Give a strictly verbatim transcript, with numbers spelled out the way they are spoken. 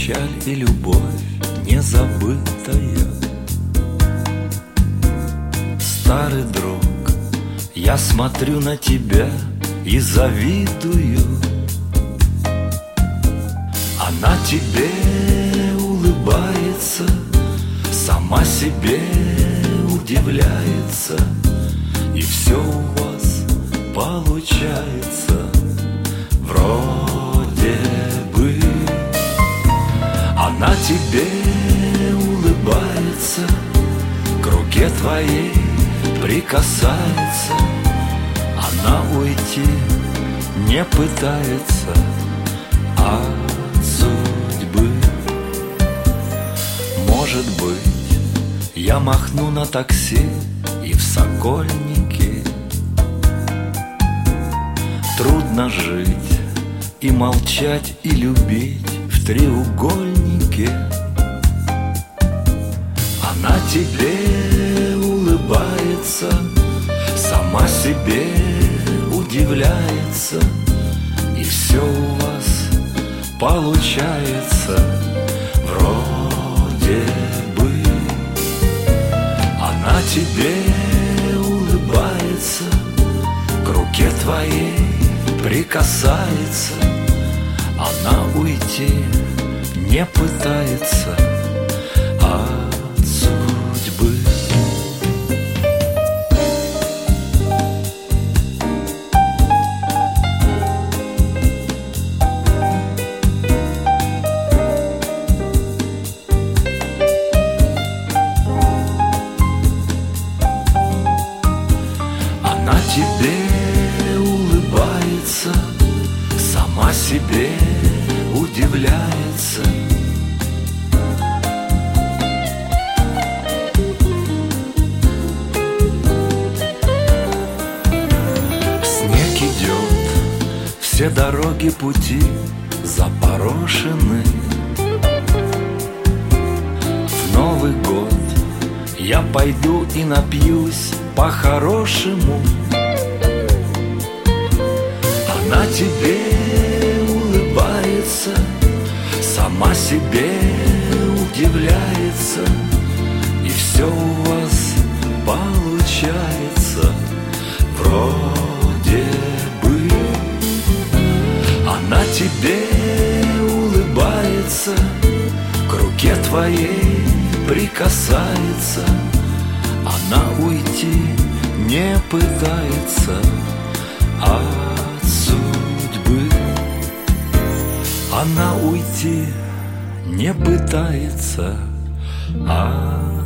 печаль и любовь незабытая. Старый друг, я смотрю на тебя и завидую. Она тебе улыбается, сама себе удивляется, и все у вас получается вроде бы. Она тебе улыбается, к руке твоей прикасается. Она уйти не пытается от судьбы. Может быть, я махну на такси и в Сокольники. Трудно жить и молчать, и любить в треугольнике. Она тебе улыбается, сама себе удивляется, и все у вас получается вроде бы. Она тебе улыбается, к руке твоей прикасается. Она уйти не пытается от судьбы. Она тебе улыбается, сама себе удивляется. Снег идет, все дороги, пути запорошены. В Новый год я пойду и напьюсь по-хорошему. Она тебе улыбается, сама себе удивляется, и все у вас получается вроде бы. Она тебе улыбается, к руке твоей прикасается. Она уйти не пытается от судьбы. Она уйти не пытается от